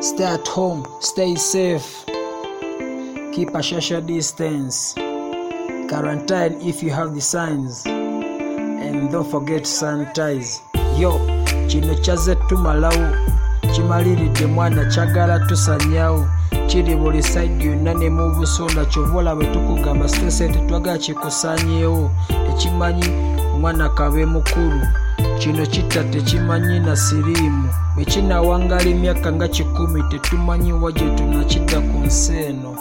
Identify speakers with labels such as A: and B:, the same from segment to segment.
A: Stay at home, stay safe, keep a social distance, quarantine if you have the signs, and don't forget to sanitize. Yo, kino kyaze tumalawo, kimaliridde mwana kyagala tusanyawo, kiri buli side yonna ne mu busonda kyovola bwe tukugamba stese tetwagala kikusanyeewo, tekimanyi omwana kabe mukulu, kino kitta tekimanyi na siriimu, bwe kinawangala emyaka nga 10 tetumanyi wa gye tunakidda ku nsi eno.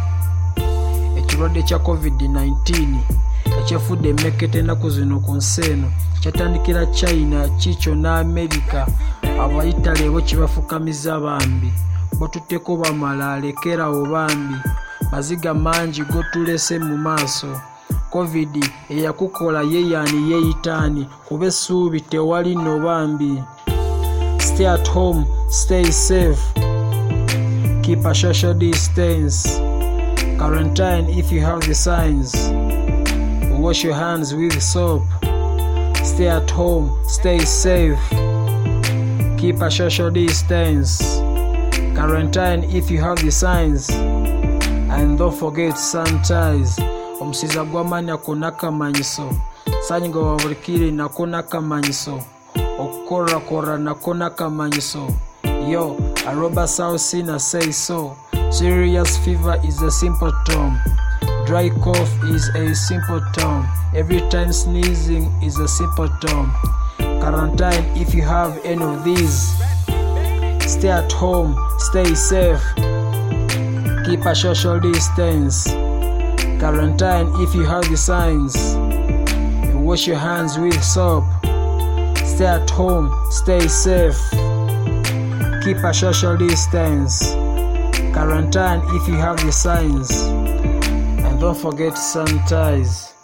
A: Ekirwadde kya COVID-19 ekyefudde emekete ennaku zino ku nsi eno kyatandikira China, kikyo ne America, Abaitale bo kibafukamiza bambi, botutteko bamala alekerawo bambi, maziga mangi gotulese mu maaso. Covid eyakukola yeyani yeyitaani, kuba essuubi tewali no bambi. Stay at home, stay safe, keep a social distance, quarantine if you have the signs, wash your hands with soap. Stay at home, stay safe, keep a social distance, quarantine if you have the signs, and don't forget to sanitize. Omusiza gw'amaanyi ako n'akamanyiso, ssanyiga wabulikiri nako n'akamanyiso, okukorrakora nako n'akamanyiso. Yo, a Robert Sausina say so. Serious fever is a symptom, dry cough is a symptom, every time sneezing is a symptom. Quarantine if you have any of these. Stay at home, stay safe, keep a social distance, quarantine if you have the signs, and wash your hands with soap. Stay at home, stay safe, keep a social distance, quarantine if you have the signs, and don't forget to sanitize.